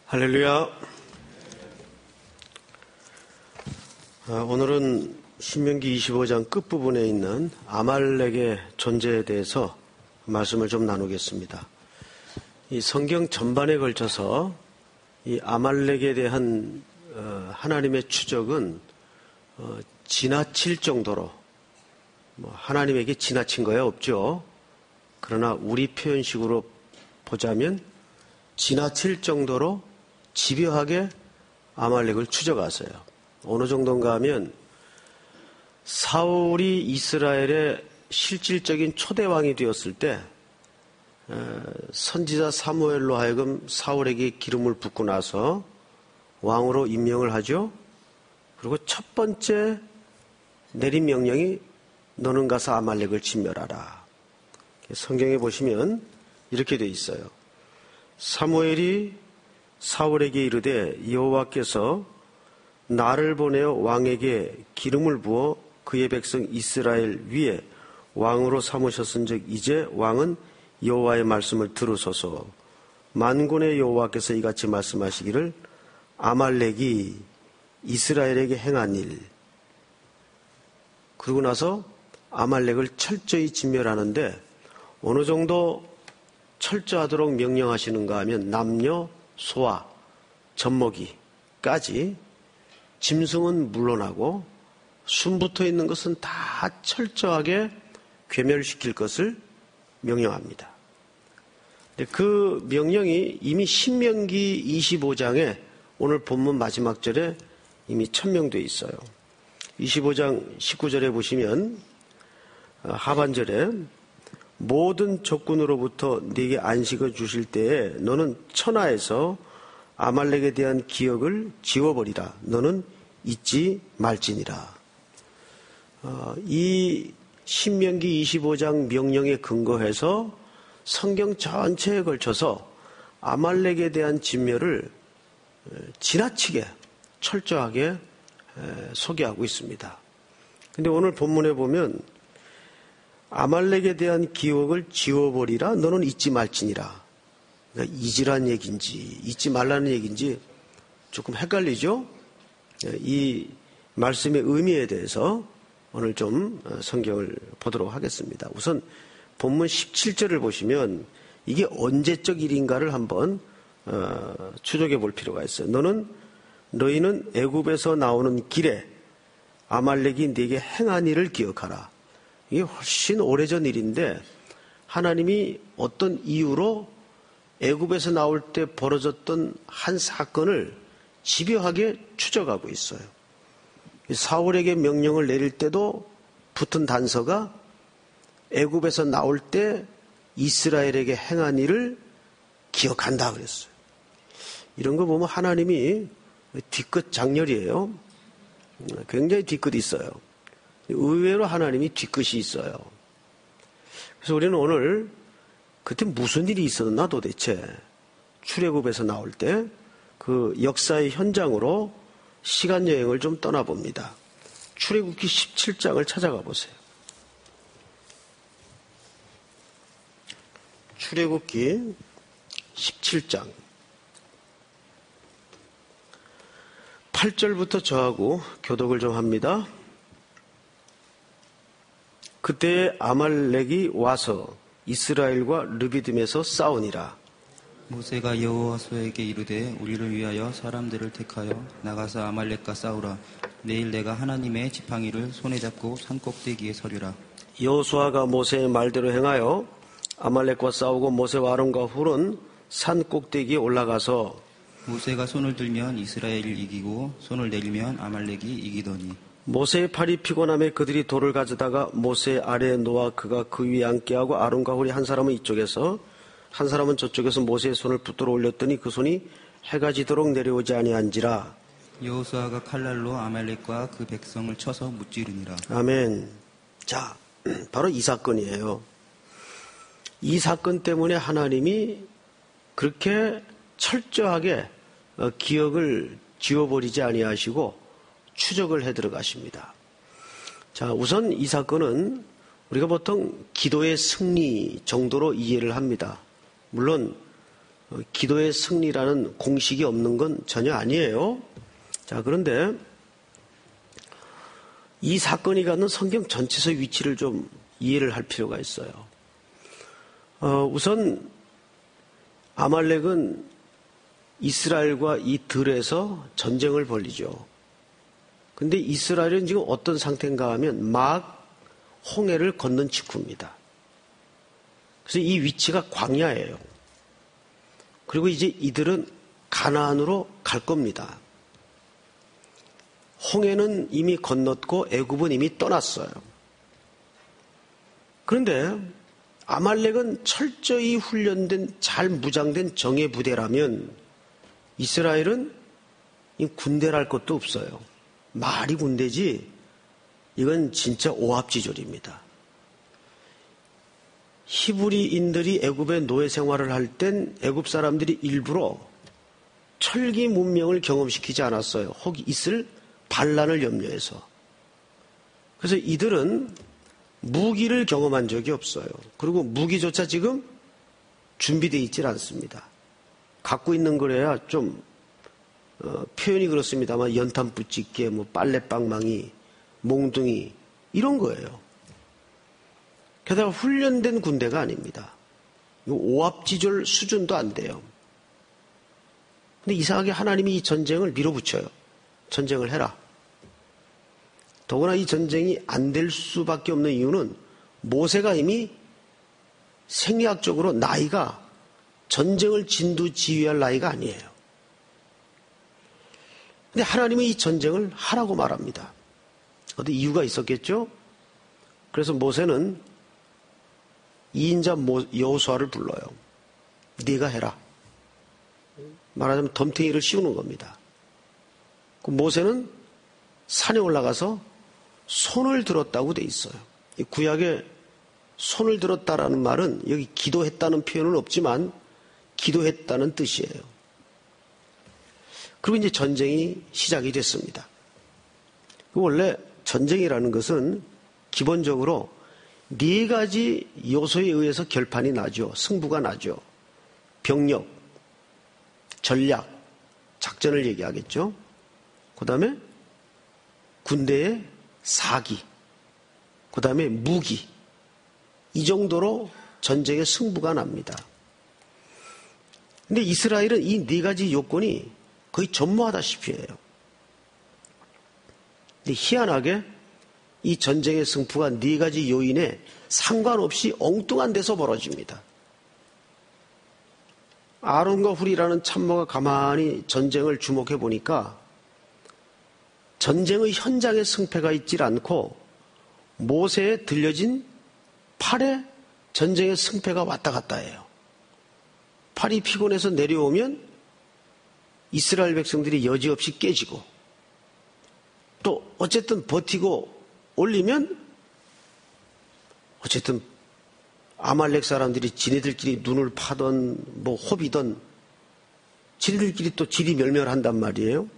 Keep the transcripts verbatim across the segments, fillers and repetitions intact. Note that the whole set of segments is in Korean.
할렐루야. 오늘은 신명기 이십오 장 끝부분에 있는 아말렉의 존재에 대해서 말씀을 좀 나누겠습니다. 이 성경 전반에 걸쳐서 이 아말렉에 대한 하나님의 추적은 지나칠 정도로, 뭐 하나님에게 지나친 거야 없죠. 그러나 우리 표현식으로 보자면 지나칠 정도로 집요하게 아말렉을 추적하세요. 어느 정도인가 하면 사울이 이스라엘의 실질적인 초대왕이 되었을 때 선지자 사무엘로 하여금 사울에게 기름을 붓고 나서 왕으로 임명을 하죠. 그리고 첫 번째 내린 명령이 너는 가서 아말렉을 진멸하라. 성경에 보시면 이렇게 돼 있어요. 사무엘이 사울에게 이르되 여호와께서 나를 보내어 왕에게 기름을 부어 그의 백성 이스라엘 위에 왕으로 삼으셨은즉 이제 왕은 여호와의 말씀을 들으소서. 만군의 여호와께서 이같이 말씀하시기를 아말렉이 이스라엘에게 행한 일. 그러고 나서 아말렉을 철저히 진멸하는데 어느 정도 철저하도록 명령하시는가 하면 남녀, 소아, 젖먹이까지 짐승은 물러나고 숨 붙어 있는 것은 다 철저하게 괴멸시킬 것을 명령합니다. 그 명령이 이미 신명기 이십오 장에 오늘 본문 마지막 절에 이미 천명되어 있어요. 이십오 장 십구 절에 보시면 하반절에 모든 적군으로부터 네게 안식을 주실 때에 너는 천하에서 아말렉에 대한 기억을 지워버리라. 너는 잊지 말지니라. 어, 이 신명기 이십오 장 명령에 근거해서 성경 전체에 걸쳐서 아말렉에 대한 진멸을 지나치게 철저하게 소개하고 있습니다. 그런데 오늘 본문에 보면 아말렉에 대한 기억을 지워버리라. 너는 잊지 말지니라. 그러니까 잊으란 얘기인지 잊지 말라는 얘기인지 조금 헷갈리죠? 이 말씀의 의미에 대해서 오늘 좀 성경을 보도록 하겠습니다. 우선 본문 십칠 절을 보시면 이게 언제적 일인가를 한번 어, 추적해 볼 필요가 있어요. 너는 너희는 애굽에서 나오는 길에 아말렉이 네게 행한 일을 기억하라. 이게 훨씬 오래전 일인데 하나님이 어떤 이유로 애굽에서 나올 때 벌어졌던 한 사건을 집요하게 추적하고 있어요. 사울에게 명령을 내릴 때도 붙은 단서가 애굽에서 나올 때 이스라엘에게 행한 일을 기억한다 그랬어요. 이런 거 보면 하나님이 뒤끝 장렬이에요. 굉장히 뒤끝이 있어요. 의외로 하나님이 뒤끝이 있어요. 그래서 우리는 오늘 그때 무슨 일이 있었나 도대체 출애굽에서 나올 때 그 역사의 현장으로 시간여행을 좀 떠나봅니다. 출애굽기 십칠 장을 찾아가 보세요. 출애굽기 십칠 장 팔 절부터 저하고 교독을 좀 합니다. 그때 아말렉이 와서 이스라엘과 르비딤에서 싸우니라. 모세가 여호와서에게 이르되 우리를 위하여 사람들을 택하여 나가서 아말렉과 싸우라. 내일 내가 하나님의 지팡이를 손에 잡고 산꼭대기에 서리라. 여호수아가 모세의 말대로 행하여 아말렉과 싸우고 모세와 아론과 훌은 산꼭대기에 올라가서 모세가 손을 들면 이스라엘을 이기고 손을 내리면 아말렉이 이기더니 모세의 팔이 피곤함에 그들이 돌을 가져다가 모세 아래에 놓아 그가 그 위에 앉게 하고 아론과 훌이 한 사람은 이쪽에서 한 사람은 저쪽에서 모세의 손을 붙들어 올렸더니 그 손이 해가 지도록 내려오지 아니한지라. 여호수아가 칼날로 아말렉과 그 백성을 쳐서 무찌르니라. 아멘. 자, 바로 이 사건이에요. 이 사건 때문에 하나님이 그렇게 철저하게 기억을 지워버리지 아니하시고 추적을 해 들어가십니다. 자, 우선 이 사건은 우리가 보통 기도의 승리 정도로 이해를 합니다. 물론 기도의 승리라는 공식이 없는 건 전혀 아니에요. 자, 그런데 이 사건이 갖는 성경 전체의 위치를 좀 이해를 할 필요가 있어요. 어, 우선 아말렉은 이스라엘과 이 들에서 전쟁을 벌이죠. 근데 이스라엘은 지금 어떤 상태인가 하면 막 홍해를 건넌 직후입니다. 그래서 이 위치가 광야예요. 그리고 이제 이들은 가나안으로 갈 겁니다. 홍해는 이미 건넜고 애굽은 이미 떠났어요. 그런데 아말렉은 철저히 훈련된 잘 무장된 정예 부대라면 이스라엘은 군대랄 것도 없어요. 말이 군대지 이건 진짜 오합지졸입니다. 히브리인들이 애굽의 노예 생활을 할 땐 애굽 사람들이 일부러 철기 문명을 경험시키지 않았어요. 혹 있을 반란을 염려해서. 그래서 이들은 무기를 경험한 적이 없어요. 그리고 무기조차 지금 준비되어 있질 않습니다. 갖고 있는 거래야 좀 어, 표현이 그렇습니다만 연탄 붙이기, 뭐 빨래방망이, 몽둥이 이런 거예요. 게다가 훈련된 군대가 아닙니다. 오합지졸 수준도 안 돼요. 근데 이상하게 하나님이 이 전쟁을 밀어붙여요. 전쟁을 해라. 더구나 이 전쟁이 안 될 수밖에 없는 이유는 모세가 이미 생리학적으로 나이가 전쟁을 진두지휘할 나이가 아니에요. 근데 하나님은 이 전쟁을 하라고 말합니다. 어디 이유가 있었겠죠? 그래서 모세는 이인자 여호수아를 불러요. 네가 해라. 말하자면 덤탱이를 씌우는 겁니다. 모세는 산에 올라가서 손을 들었다고 돼 있어요. 구약에 손을 들었다라는 말은 여기 기도했다는 표현은 없지만 기도했다는 뜻이에요. 그리고 이제 전쟁이 시작이 됐습니다. 원래 전쟁이라는 것은 기본적으로 네 가지 요소에 의해서 결판이 나죠. 승부가 나죠. 병력, 전략, 작전을 얘기하겠죠. 그 다음에 군대의 사기, 그 다음에 무기, 이 정도로 전쟁의 승부가 납니다. 근데 이스라엘은 이 네 가지 요건이 거의 전무하다시피 해요. 근데 희한하게 이 전쟁의 승부가 네 가지 요인에 상관없이 엉뚱한 데서 벌어집니다. 아론과 훌이라는 참모가 가만히 전쟁을 주목해 보니까 전쟁의 현장에 승패가 있질 않고 모세에 들려진 팔에 전쟁의 승패가 왔다 갔다 해요. 팔이 피곤해서 내려오면 이스라엘 백성들이 여지없이 깨지고 또 어쨌든 버티고 올리면 어쨌든 아말렉 사람들이 지네들끼리 눈을 파던 뭐 호비던 지네들끼리 또 질이 멸멸한단 말이에요.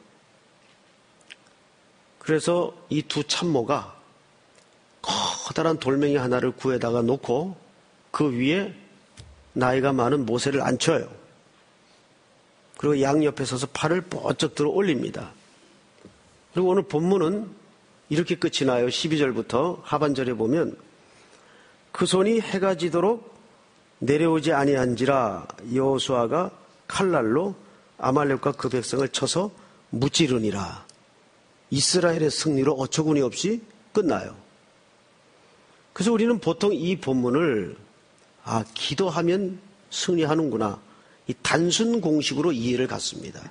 그래서 이 두 참모가 커다란 돌멩이 하나를 구에다가 놓고 그 위에 나이가 많은 모세를 앉혀요. 그리고 양옆에 서서 팔을 뻗쩍 들어 올립니다. 그리고 오늘 본문은 이렇게 끝이 나요. 십이 절부터 하반절에 보면 그 손이 해가 지도록 내려오지 아니한지라 여호수아가 칼날로 아말렉과 그 백성을 쳐서 무찌르니라. 이스라엘의 승리로 어처구니 없이 끝나요. 그래서 우리는 보통 이 본문을 아 기도하면 승리하는구나 이 단순 공식으로 이해를 갖습니다.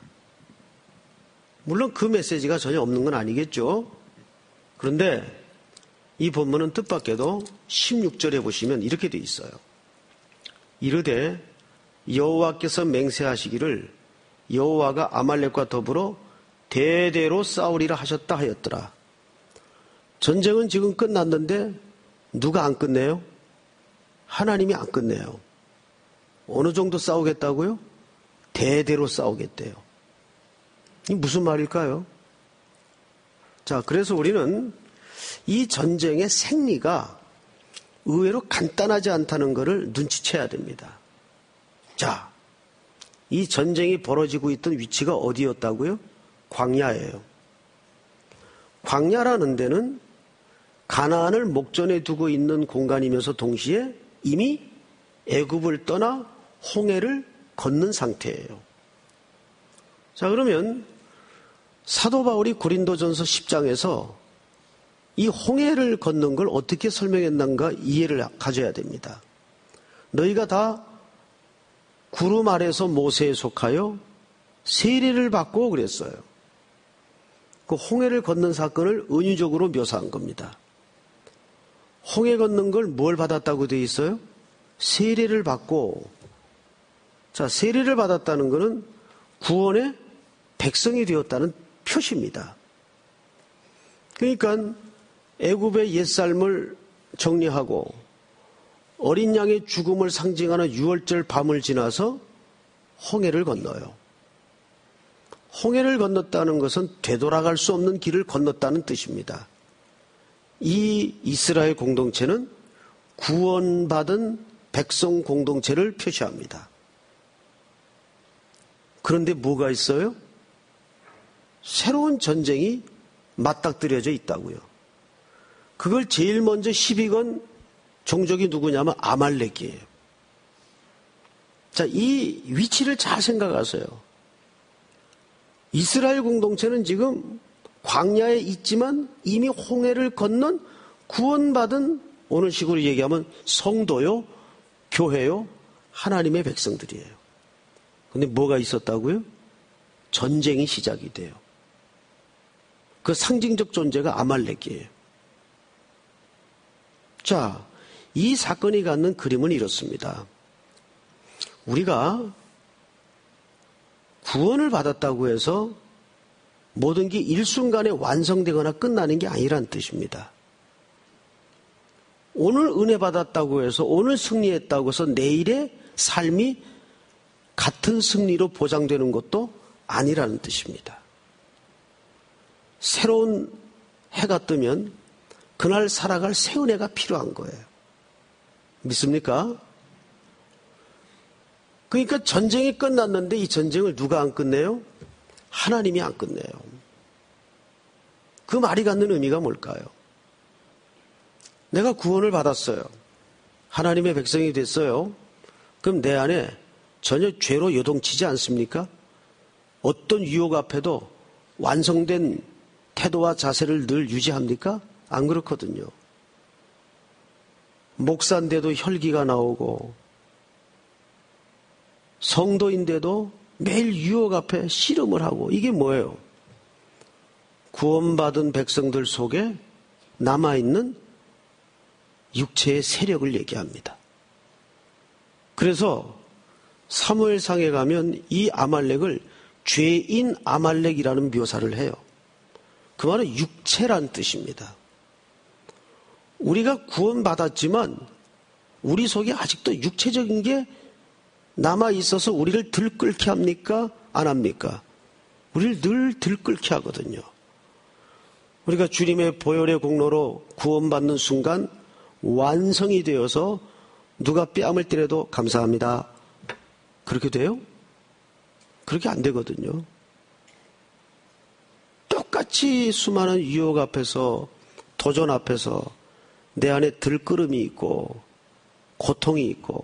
물론 그 메시지가 전혀 없는 건 아니겠죠. 그런데 이 본문은 뜻밖에도 십육 절에 보시면 이렇게 돼 있어요. 이르되 여호와께서 맹세하시기를 여호와가 아말렉과 더불어 대대로 싸우리라 하셨다 하였더라. 전쟁은 지금 끝났는데 누가 안 끝내요? 하나님이 안 끝내요. 어느 정도 싸우겠다고요? 대대로 싸우겠대요. 이게 무슨 말일까요? 자, 그래서 우리는 이 전쟁의 생리가 의외로 간단하지 않다는 것을 눈치채야 됩니다. 자, 이 전쟁이 벌어지고 있던 위치가 어디였다고요? 광야예요. 광야라는 데는 가나안을 목전에 두고 있는 공간이면서 동시에 이미 애굽을 떠나 홍해를 건넌 상태예요. 자, 그러면 사도 바울이 고린도전서 십 장에서 이 홍해를 건넌 걸 어떻게 설명했는가 이해를 가져야 됩니다. 너희가 다 구름 아래서 모세에 속하여 세례를 받고 그랬어요. 그 홍해를 건넌 사건을 은유적으로 묘사한 겁니다. 홍해 건넌 걸 뭘 받았다고 되어 있어요? 세례를 받고. 자, 세례를 받았다는 것은 구원의 백성이 되었다는 표시입니다. 그러니까 애굽의 옛삶을 정리하고 어린 양의 죽음을 상징하는 유월절 밤을 지나서 홍해를 건너요. 홍해를 건넜다는 것은 되돌아갈 수 없는 길을 건넜다는 뜻입니다. 이 이스라엘 공동체는 구원받은 백성 공동체를 표시합니다. 그런데 뭐가 있어요? 새로운 전쟁이 맞닥뜨려져 있다고요. 그걸 제일 먼저 시비 건 종족이 누구냐면 아말렉이에요. 자, 이 위치를 잘 생각하세요. 이스라엘 공동체는 지금 광야에 있지만 이미 홍해를 건넌 구원받은, 오늘 식으로 얘기하면 성도요, 교회요, 하나님의 백성들이에요. 근데 뭐가 있었다고요? 전쟁이 시작이 돼요. 그 상징적 존재가 아말렉이에요. 자, 이 사건이 갖는 그림은 이렇습니다. 우리가 구원을 받았다고 해서 모든 게 일순간에 완성되거나 끝나는 게 아니란 뜻입니다. 오늘 은혜 받았다고 해서, 오늘 승리했다고 해서 내일의 삶이 같은 승리로 보장되는 것도 아니라는 뜻입니다. 새로운 해가 뜨면 그날 살아갈 새 은혜가 필요한 거예요. 믿습니까? 그러니까 전쟁이 끝났는데 이 전쟁을 누가 안 끝내요? 하나님이 안 끝내요. 그 말이 갖는 의미가 뭘까요? 내가 구원을 받았어요. 하나님의 백성이 됐어요. 그럼 내 안에 전혀 죄로 요동치지 않습니까? 어떤 유혹 앞에도 완성된 태도와 자세를 늘 유지합니까? 안 그렇거든요. 목사인데도 혈기가 나오고, 성도인데도 매일 유혹 앞에 씨름을 하고, 이게 뭐예요? 구원받은 백성들 속에 남아있는 육체의 세력을 얘기합니다. 그래서 사무엘상에 가면 이 아말렉을 죄인 아말렉이라는 묘사를 해요. 그 말은 육체란 뜻입니다. 우리가 구원받았지만 우리 속에 아직도 육체적인 게 남아있어서 우리를 들끓게 합니까? 안 합니까? 우리를 늘 들끓게 하거든요. 우리가 주님의 보혈의 공로로 구원받는 순간 완성이 되어서 누가 뺨을 때려도 감사합니다. 그렇게 돼요? 그렇게 안 되거든요. 똑같이 수많은 유혹 앞에서, 도전 앞에서 내 안에 들끓음이 있고, 고통이 있고,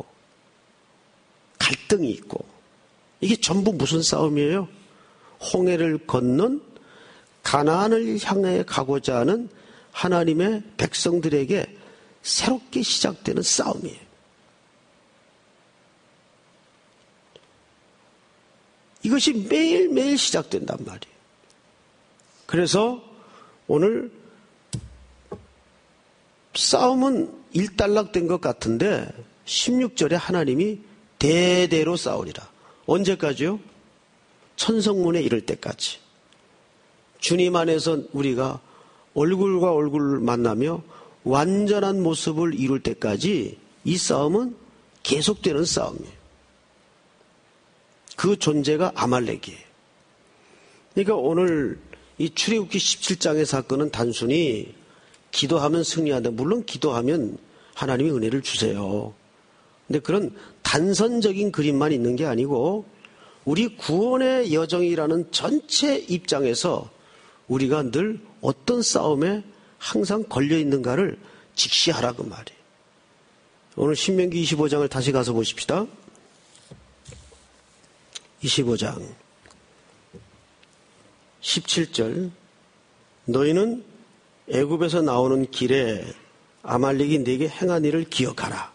갈등이 있고, 이게 전부 무슨 싸움이에요? 홍해를 건넌 가나안을 향해 가고자 하는 하나님의 백성들에게 새롭게 시작되는 싸움이에요. 이것이 매일매일 시작된단 말이에요. 그래서 오늘 싸움은 일단락된 것 같은데 십육 절에 하나님이 대대로 싸우리라. 언제까지요? 천성문에 이를 때까지. 주님 안에서 우리가 얼굴과 얼굴을 만나며 완전한 모습을 이룰 때까지 이 싸움은 계속되는 싸움이에요. 그 존재가 아말렉이에요. 그러니까 오늘 이 출애굽기 십칠 장의 사건은 단순히 기도하면 승리한다. 물론 기도하면 하나님이 은혜를 주세요. 근데 그런 단선적인 그림만 있는 게 아니고 우리 구원의 여정이라는 전체 입장에서 우리가 늘 어떤 싸움에 항상 걸려 있는가를 직시하라 그 말이에요. 오늘 신명기 이십오 장을 다시 가서 보십시다. 이십오 장 십칠 절. 너희는 애굽에서 나오는 길에 아말렉이 네게 행한 일을 기억하라.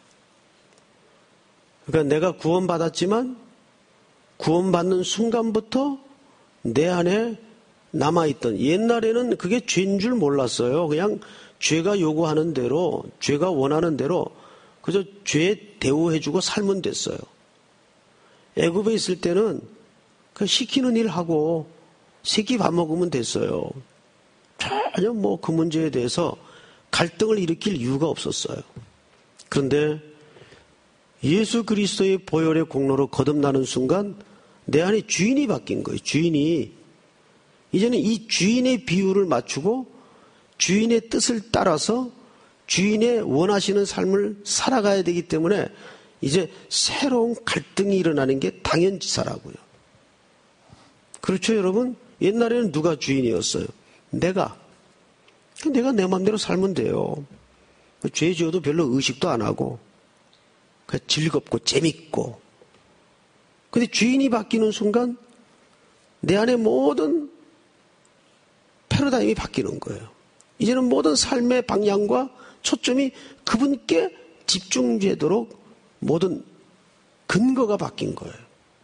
그러니까 내가 구원받았지만 구원받는 순간부터 내 안에 남아있던, 옛날에는 그게 죄인 줄 몰랐어요. 그냥 죄가 요구하는 대로, 죄가 원하는 대로 그저 죄 대우해주고 살면 됐어요. 애굽에 있을 때는 그 시키는 일 하고 새끼 밥 먹으면 됐어요. 전혀 뭐 그 문제에 대해서 갈등을 일으킬 이유가 없었어요. 그런데 예수 그리스도의 보혈의 공로로 거듭나는 순간 내 안에 주인이 바뀐 거예요. 주인이. 이제는 이 주인의 비율을 맞추고 주인의 뜻을 따라서 주인의 원하시는 삶을 살아가야 되기 때문에 이제 새로운 갈등이 일어나는 게 당연지사라고요. 그렇죠, 여러분? 옛날에는 누가 주인이었어요? 내가. 내가 내 마음대로 살면 돼요. 죄 지어도 별로 의식도 안 하고 즐겁고 재밌고. 근데 주인이 바뀌는 순간 내 안에 모든 패러다임이 바뀌는 거예요. 이제는 모든 삶의 방향과 초점이 그분께 집중되도록 모든 근거가 바뀐 거예요.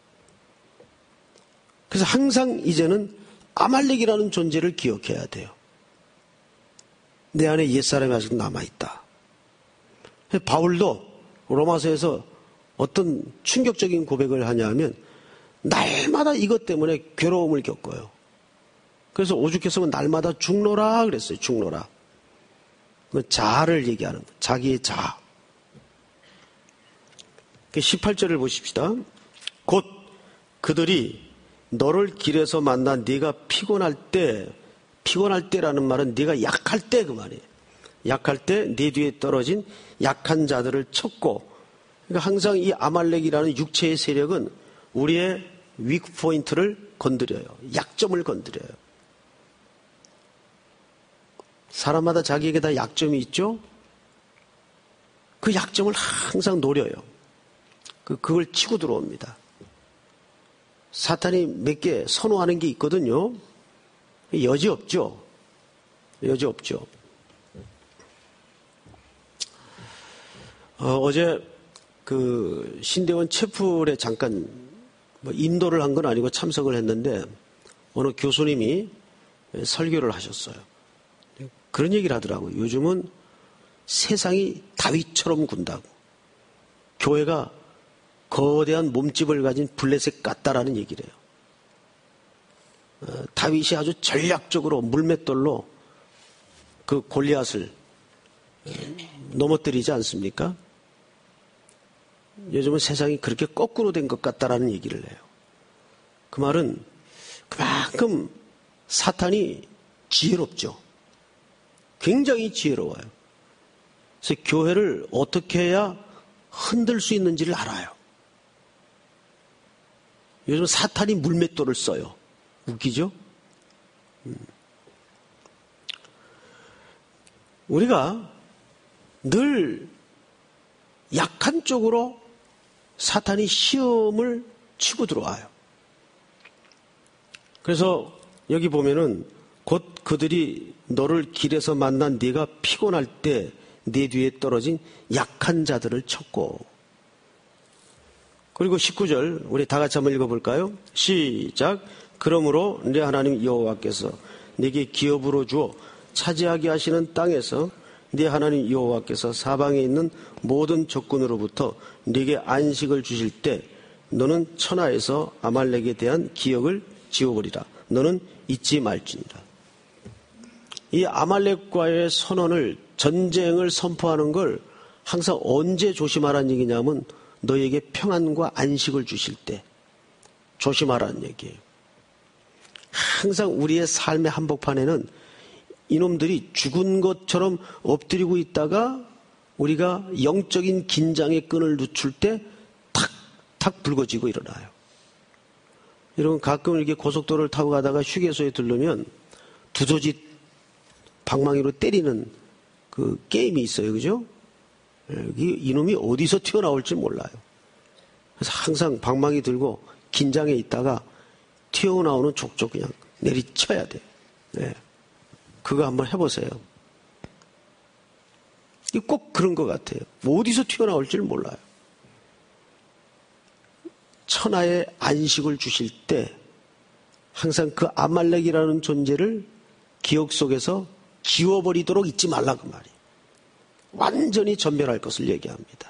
그래서 항상 이제는 아말렉이라는 존재를 기억해야 돼요. 내 안에 옛사람이 아직 남아있다. 바울도 로마서에서 어떤 충격적인 고백을 하냐면 날마다 이것 때문에 괴로움을 겪어요. 그래서 오죽했으면 날마다 죽노라 그랬어요. 죽노라. 그 자아를 얘기하는 거예요. 자기의 자아. 십팔 절을 보십시다. 곧 그들이 너를 길에서 만나 네가 피곤할 때, 피곤할 때라는 말은 네가 약할 때 그 말이에요. 약할 때 네 뒤에 떨어진 약한 자들을 쳤고, 그러니까 항상 이 아말렉이라는 육체의 세력은 우리의 위크 포인트를 건드려요. 약점을 건드려요. 사람마다 자기에게 다 약점이 있죠? 그 약점을 항상 노려요. 그, 그걸 치고 들어옵니다. 사탄이 몇 개 선호하는 게 있거든요. 여지 없죠. 여지 없죠. 어, 어제 그 신대원 채플에 잠깐 뭐 인도를 한 건 아니고 참석을 했는데 어느 교수님이 설교를 하셨어요. 그런 얘기를 하더라고요. 요즘은 세상이 다윗처럼 군다고. 교회가 거대한 몸집을 가진 블레셋 같다라는 얘기를 해요. 어, 다윗이 아주 전략적으로 물맷돌로 그 골리앗을 넘어뜨리지 않습니까? 요즘은 세상이 그렇게 거꾸로 된 것 같다라는 얘기를 해요. 그 말은 그만큼 사탄이 지혜롭죠. 굉장히 지혜로워요. 그래서 교회를 어떻게 해야 흔들 수 있는지를 알아요. 요즘 사탄이 물맷돌을 써요. 웃기죠? 음. 우리가 늘 약한 쪽으로 사탄이 시험을 치고 들어와요. 그래서 여기 보면은 곧 그들이 너를 길에서 만난 네가 피곤할 때 네 뒤에 떨어진 약한 자들을 쳤고. 그리고 십구 절 우리 다 같이 한번 읽어볼까요? 시작. 그러므로 네 하나님 여호와께서 네게 기업으로 주어 차지하게 하시는 땅에서 네 하나님 여호와께서 사방에 있는 모든 적군으로부터 네게 안식을 주실 때 너는 천하에서 아말렉에 대한 기억을 지워버리라. 너는 잊지 말지니라. 이 아말렉과의 선언을, 전쟁을 선포하는 걸 항상 언제 조심하라는 얘기냐면 너에게 평안과 안식을 주실 때 조심하라는 얘기예요. 항상 우리의 삶의 한복판에는 이놈들이 죽은 것처럼 엎드리고 있다가 우리가 영적인 긴장의 끈을 늦출 때 탁, 탁 붉어지고 일어나요. 여러분 가끔 이렇게 고속도로를 타고 가다가 휴게소에 들르면 두더지 방망이로 때리는 그 게임이 있어요. 그죠? 이놈이 어디서 튀어나올지 몰라요. 그래서 항상 방망이 들고 긴장해 있다가 튀어나오는 족족 그냥 내리쳐야 돼요. 네. 그거 한번 해보세요. 꼭 그런 것 같아요. 어디서 튀어나올지를 몰라요. 천하의 안식을 주실 때 항상 그 아말렉이라는 존재를 기억 속에서 지워버리도록 잊지 말라 그 말이에요. 완전히 전멸할 것을 얘기합니다.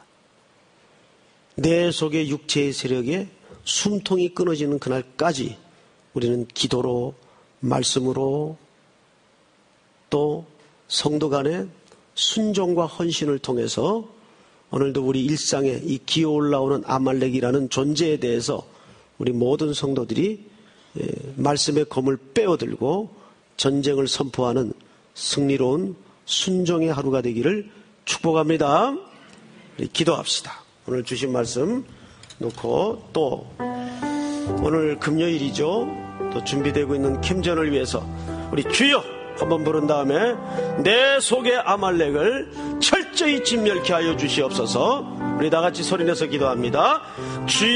내 속의 육체의 세력에 숨통이 끊어지는 그날까지 우리는 기도로, 말씀으로, 또 성도 간의 순종과 헌신을 통해서 오늘도 우리 일상에 이 기어 올라오는 아말렉이라는 존재에 대해서 우리 모든 성도들이 말씀의 검을 빼어들고 전쟁을 선포하는 승리로운 순종의 하루가 되기를 축복합니다. 우리 기도합시다. 오늘 주신 말씀 놓고 또 오늘 금요일이죠. 또 준비되고 있는 캠전을 위해서 우리 주여 한번 부른 다음에 내 속의 아말렉을 철저히 진멸케 하여 주시옵소서. 우리 다 같이 소리내서 기도합니다. 주여